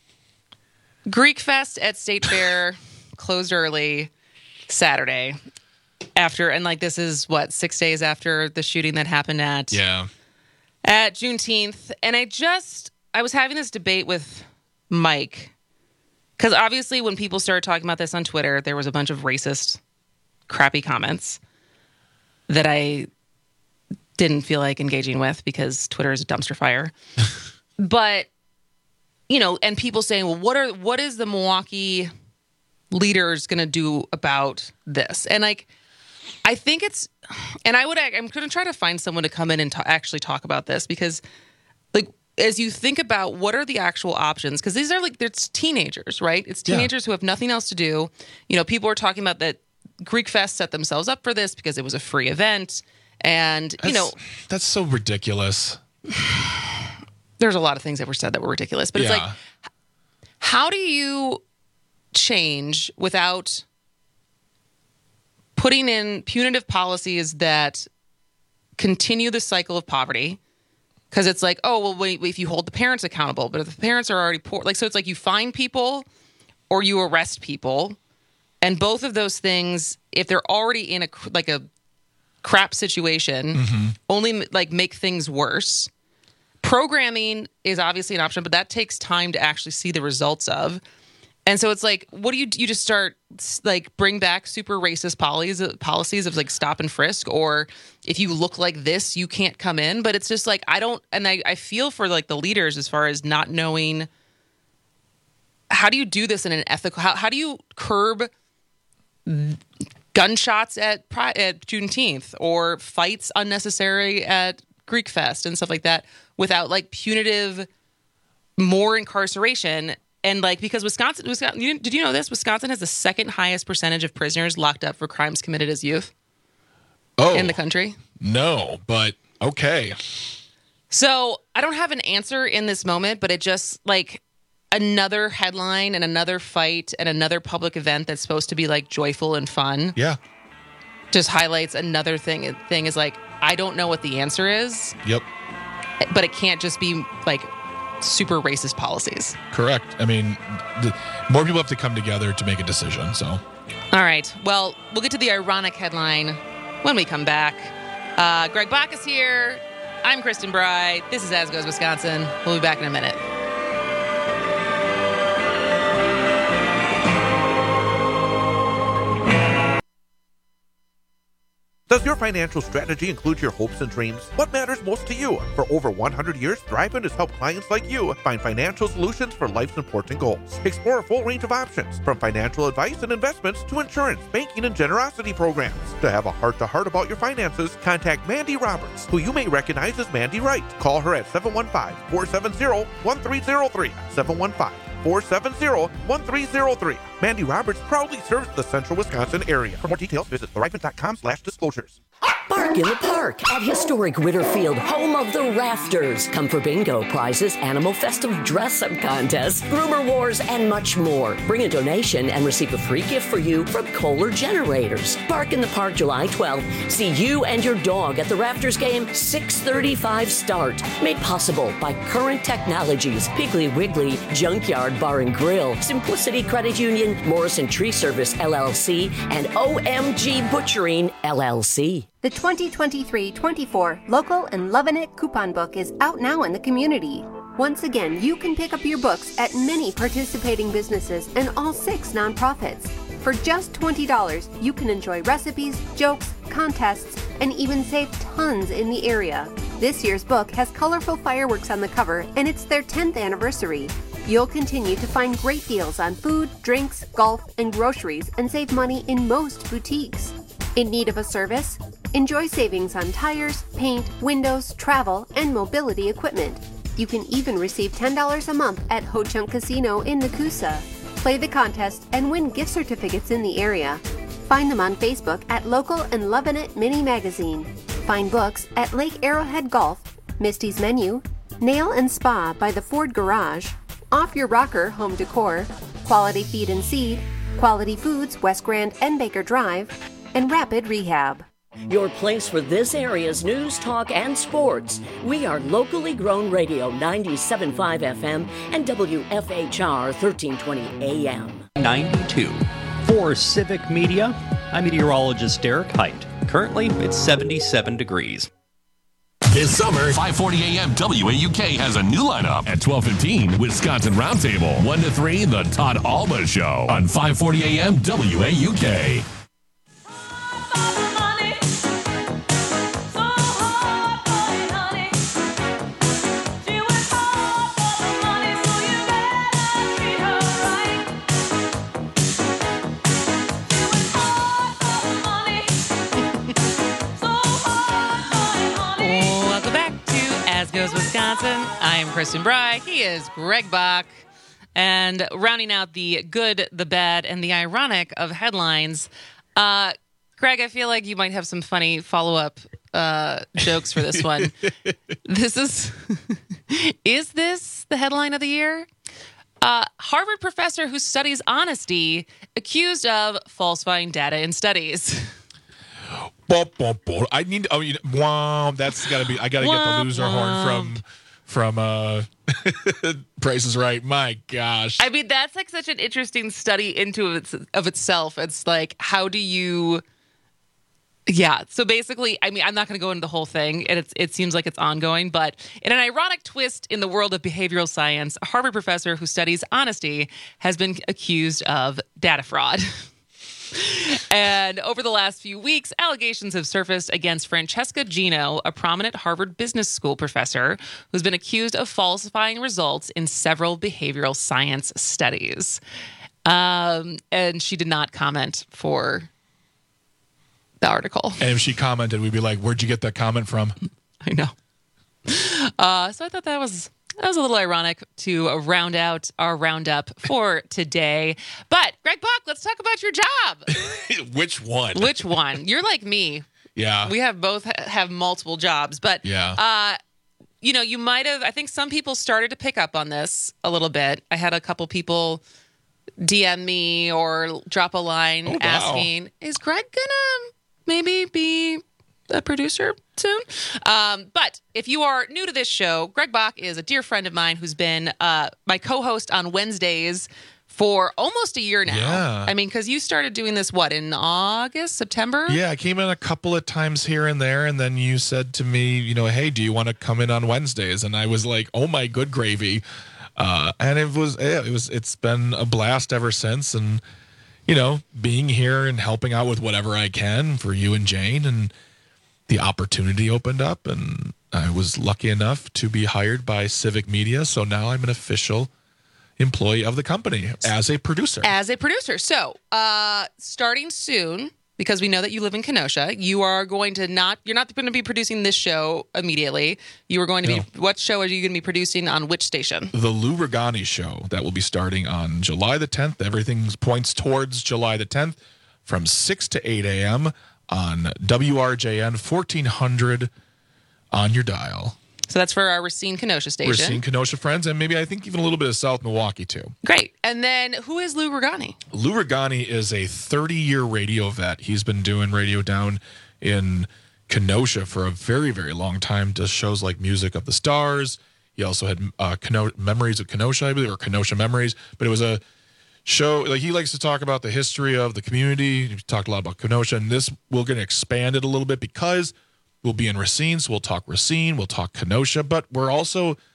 Greek Fest at State Fair closed early Saturday. This is 6 days after the shooting that happened at Juneteenth. And I was having this debate with Mike, because obviously when people started talking about this on Twitter, there was a bunch of racist, crappy comments that I didn't feel like engaging with because Twitter is a dumpster fire. But, and people saying, well, what is the Milwaukee leaders going to do about this? And I think I'm going to try to find someone to come in and actually talk about this, because as you think about what are the actual options, because these are it's teenagers, right? It's teenagers who have nothing else to do. People are talking about that Greek Fest set themselves up for this because it was a free event. And, that's so ridiculous. There's a lot of things that were said that were ridiculous, but it's how do you change without putting in punitive policies that continue the cycle of poverty? Because it's wait, if you hold the parents accountable, but if the parents are already poor, so it's you fine people or you arrest people. And both of those things, if they're already in a crap situation, only make things worse. Programming is obviously an option, but that takes time to actually see the results of. And so it's what do you just start bring back super racist policies of stop and frisk, or if you look like this, you can't come in. But it's just I feel for the leaders as far as not knowing how do you do this in an ethical, how do you curb gunshots at Juneteenth or fights unnecessary at Greek Fest and stuff like that without punitive more incarceration. And because Wisconsin, did you know this? Wisconsin has the second highest percentage of prisoners locked up for crimes committed as youth in the country. No, but okay. So I don't have an answer in this moment, but it just another headline and another fight and another public event that's supposed to be joyful and fun. Yeah. Just highlights another thing is I don't know what the answer is. Yep. But it can't just be super racist policies. Correct. I mean, more people have to come together to make a decision. So. All right. Well, we'll get to the ironic headline when we come back. Greg Bach is here. I'm Kristen Bry. This is As Goes Wisconsin. We'll be back in a minute. Does your financial strategy include your hopes and dreams? What matters most to you? For over 100 years, Thrivent has helped clients like you find financial solutions for life's important goals. Explore a full range of options, from financial advice and investments to insurance, banking, and generosity programs. To have a heart-to-heart about your finances, contact Mandy Roberts, who you may recognize as Mandy Wright. Call her at 715-470-1303. 715-470-1303. Mandy Roberts proudly serves the central Wisconsin area. For more details, visit thrivent.com/disclosures. Bark in the Park at historic Witterfield, home of the Rafters. Come for bingo, prizes, animal festive dress-up contests, groomer wars, and much more. Bring a donation and receive a free gift for you from Kohler Generators. Bark in the Park, July 12th. See you and your dog at the Rafters game, 6:35 start. Made possible by Current Technologies, Piggly Wiggly, Junkyard Bar and Grill, Simplicity Credit Union, Morrison Tree Service, LLC, and OMG Butchering, LLC. The 2023-24 Local and Lovin' It coupon book is out now in the community. Once again, you can pick up your books at many participating businesses and all 6 nonprofits. For just $20, you can enjoy recipes, jokes, contests, and even save tons in the area. This year's book has colorful fireworks on the cover, and it's their 10th anniversary. You'll continue to find great deals on food, drinks, golf, and groceries, and save money in most boutiques. In need of a service? Enjoy savings on tires, paint, windows, travel, and mobility equipment. You can even receive $10 a month at Ho Chunk Casino in Nakusa. Play the contest and win gift certificates in the area. Find them on Facebook at Local and Lovin' It Mini Magazine. Find books at Lake Arrowhead Golf, Misty's Menu, Nail and Spa by the Ford Garage, Off Your Rocker Home Decor, Quality Feed and Seed, Quality Foods West Grand and Baker Drive, and Rapid Rehab. Your place for this area's news, talk, and sports. We are locally grown radio 97.5 FM and WFHR 1320 AM. 92. For Civic Media, I'm meteorologist Derek Height. Currently, it's 77 degrees. This summer, 540 AM WAUK has a new lineup. At 12:15, Wisconsin Roundtable. 1 to 3, The Todd Alba Show on 540 AM WAUK. Wisconsin. I am Kristen Bry. He is Greg Bach. And rounding out the good, the bad, and the ironic of headlines, Greg, I feel like you might have some funny follow-up jokes for this one. Is this the headline of the year? Harvard professor who studies honesty accused of falsifying data in studies. I need. Oh, wow! That's got to be. I got to get the loser horn from Price is Right. My gosh! I mean, that's like such an interesting study into of itself. It's like, how do you? Yeah. So basically, I mean, I'm not going to go into the whole thing, and it seems like it's ongoing. But in an ironic twist in the world of behavioral science, a Harvard professor who studies honesty has been accused of data fraud. And over the last few weeks, allegations have surfaced against Francesca Gino, a prominent Harvard Business School professor who's been accused of falsifying results in several behavioral science studies. And she did not comment for the article. And if she commented, we'd be like, where'd you get that comment from? I know. So I thought that was a little ironic to round out our roundup for today. But, Greg Bach, let's talk about your job. Which one? Which one? You're like me. Yeah. We have both have multiple jobs. But, yeah. You might have, I think some people started to pick up on this a little bit. I had a couple people DM me or drop a line asking, is Greg going to maybe be a producer soon? But if you are new to this show, Greg Bach is a dear friend of mine who's been my co-host on Wednesdays for almost a year now. Yeah. I mean, because you started doing this, in August, September? Yeah, I came in a couple of times here and there, and then you said to me, hey, do you want to come in on Wednesdays? And I was like, oh my good gravy. And it's been a blast ever since. And, being here and helping out with whatever I can for you and Jane, and the opportunity opened up, and I was lucky enough to be hired by Civic Media. So now I'm an official employee of the company as a producer. So, starting soon, because we know that you live in Kenosha, you're not going to be producing this show immediately. You are going to be, what show are you going to be producing on which station? The Lou Regani Show that will be starting on July the 10th. Everything points towards July the 10th from 6 to 8 a.m. on WRJN 1400 on your dial. So that's for our Racine Kenosha station. Racine Kenosha friends, and maybe I think even a little bit of South Milwaukee too. Great. And then who is Lou Regani? Lou Regani is a 30-year radio vet. He's been doing radio down in Kenosha for a very, very long time. Does shows like Music of the Stars. He also had Memories of Kenosha, I believe, or Kenosha Memories. But it was a show, like he likes to talk about the history of the community. He talked a lot about Kenosha, and this, we're going to expand it a little bit because we'll be in Racine, so we'll talk Racine, we'll talk Kenosha, but we're also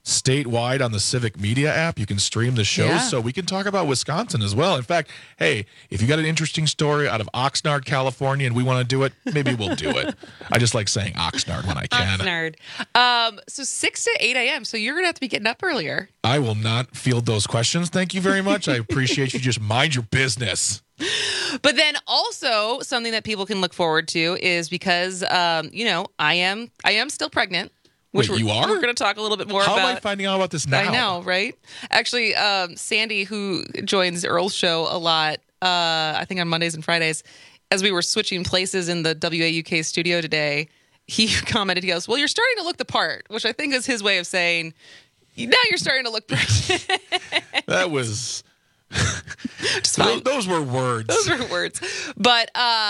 statewide on the Civic Media app. You can stream the shows, so we can talk about Wisconsin as well. In fact, hey, if you got an interesting story out of Oxnard, California, and we want to do it, maybe we'll do it. I just like saying Oxnard when I can. Oxnard. So 6 to 8 a.m., so you're going to have to be getting up earlier. I will not field those questions. Thank you very much. I appreciate you. Just mind your business. But then also something that people can look forward to is because, I am still pregnant. Wait, you are? We're going to talk a little bit more about. How am I finding out about this now? I know, right? Actually, Sandy, who joins Earl's show a lot, I think on Mondays and Fridays, as we were switching places in the WAUK studio today, he commented, he goes, well, you're starting to look the part, which I think is his way of saying, now you're starting to look pregnant. That was... Those were words. Those were words. But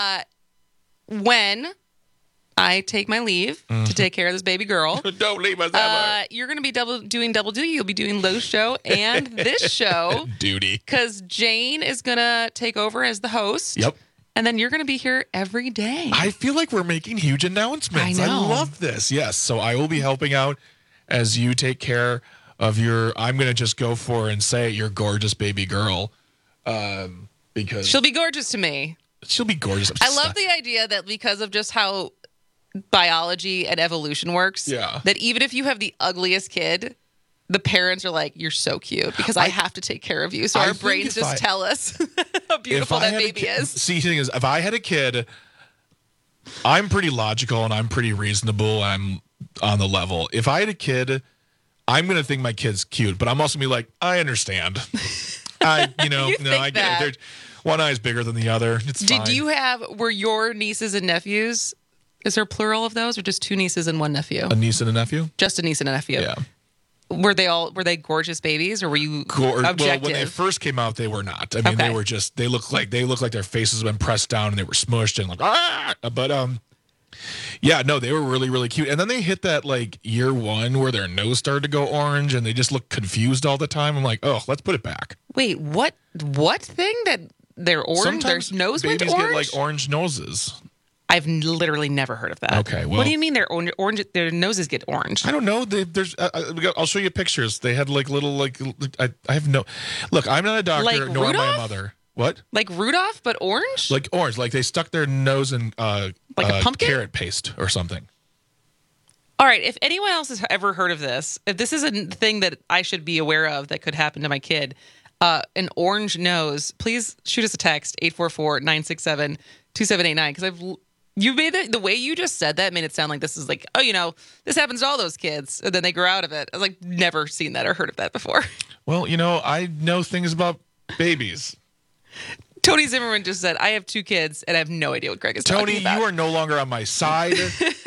when I take my leave to take care of this baby girl, don't leave us ever. You're going to be doing double duty. You'll be doing Lowe's show and this show. Duty. Because Jane is going to take over as the host. Yep. And then you're going to be here every day. I feel like we're making huge announcements. I know. I love this. Yes. So I will be helping out as you take care of I'm going to just go for and say your gorgeous baby girl. Because she'll be gorgeous to me. She'll be gorgeous. I love the idea that because of just how biology and evolution works, that even if you have the ugliest kid, the parents are like, you're so cute because I have to take care of you. So our brains just tell us how beautiful that baby is. See, the thing is, if I had a kid, I'm pretty logical and I'm pretty reasonable. I'm on the level. If I had a kid, I'm going to think my kid's cute, but I'm also going to be like, I understand. I get it. One eye's bigger than the other. It's fine. Were your nieces and nephews, is there plural of those or just two nieces and one nephew? A niece and a nephew? Just a niece and a nephew. Yeah. Were they gorgeous babies or were you objective? Well, when they first came out, they were not. I mean, they looked like their faces had been pressed down and they were smushed and like, but yeah, no, they were really, really cute. And then they hit that like year one where their nose started to go orange and they just looked confused all the time. I'm like, oh, let's put it back. Wait, what thing that they're orange? Sometimes their nose went orange? Babies get like orange noses. I've literally never heard of that. Okay, well, what do you mean their orange? Their noses get orange? I don't know. I'll show you pictures. They had like little I have no. Look, I'm not a doctor, like nor am I Rudolph? a mother. What? Like Rudolph, but orange? Like orange. Like they stuck their nose in like a pumpkin? Carrot paste or something. All right. If anyone else has ever heard of this, if this is a thing that I should be aware of that could happen to my kid, an orange nose, please shoot us a text 844-967-2789 because you made the way you just said that made it sound like this is like, this happens to all those kids and then they grow out of it. I was like, never seen that or heard of that before. Well, I know things about babies. Tony Zimmerman just said, I have two kids and I have no idea what Greg is talking about. Tony, you are no longer on my side.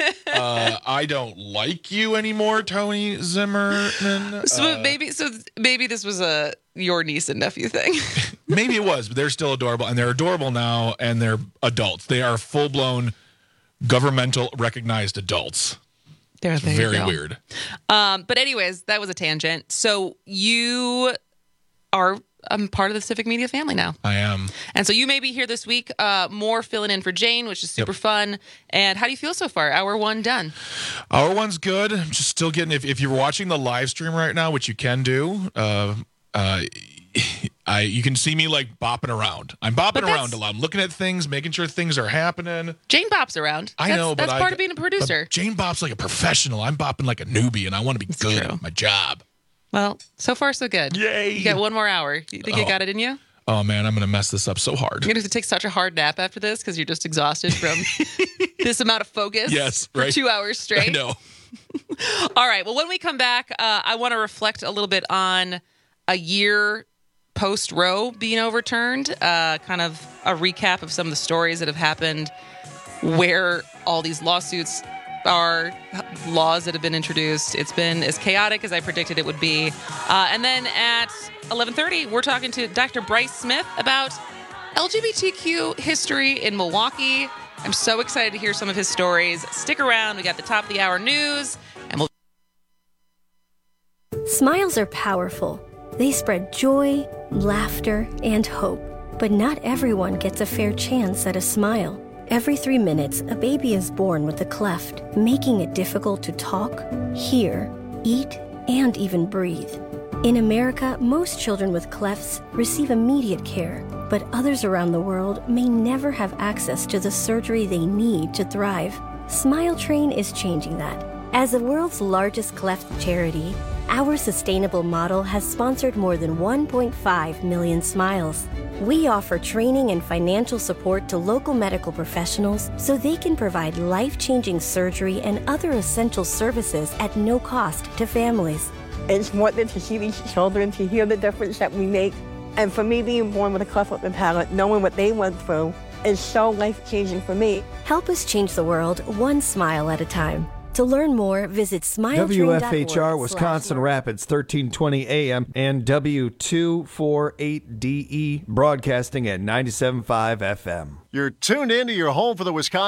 I don't like you anymore, Tony Zimmerman. So maybe this was your niece and nephew thing. Maybe it was, but they're still adorable. And they're adorable now and they're adults. They are full-blown governmental recognized adults. It's very weird. But anyways, that was a tangent. So you are part of the Civic Media family now. I am. And so you may be here this week, more filling in for Jane, which is super fun. And how do you feel so far? Hour one done. Hour one's good. I'm just still getting, if you're watching the live stream right now, which you can do, you can see me like bopping around. I'm bopping around a lot. I'm looking at things, making sure things are happening. Jane bops around. I know, but that's part of being a producer. Jane bops like a professional. I'm bopping like a newbie, and I want to be good at my job. Well, so far so good. Yay! You got one more hour. You think you got it in you? Oh man, I'm gonna mess this up so hard. You're gonna have to take such a hard nap after this because you're just exhausted from this amount of focus. Yes, for 2 hours straight. I know. All right. Well, when we come back, I want to reflect a little bit on a year post Roe being overturned. Kind of a recap of some of the stories that have happened, where all these lawsuits are, laws that have been introduced. It's been as chaotic as I predicted it would be. And then at 11:30, we're talking to Dr. Bryce Smith about LGBTQ history in Milwaukee. I'm so excited to hear some of his stories. Stick around. We got the top of the hour news, and we'll. Smiles are powerful. They spread joy, laughter, and hope. But not everyone gets a fair chance at a smile. Every 3 minutes, a baby is born with a cleft, making it difficult to talk, hear, eat, and even breathe. In America, most children with clefts receive immediate care, but others around the world may never have access to the surgery they need to thrive. Smile Train is changing that. As the world's largest cleft charity, our sustainable model has sponsored more than 1.5 million smiles. We offer training and financial support to local medical professionals so they can provide life-changing surgery and other essential services at no cost to families. It's important to see these children, to hear the difference that we make. And for me, being born with a cleft lip and palate, knowing what they went through, is so life-changing for me. Help us change the world one smile at a time. To learn more, visit smiletrain.org. WFHR Wisconsin Rapids, 1320 AM and W248DE, broadcasting at 97.5 FM. You're tuned into your home for the Wisconsin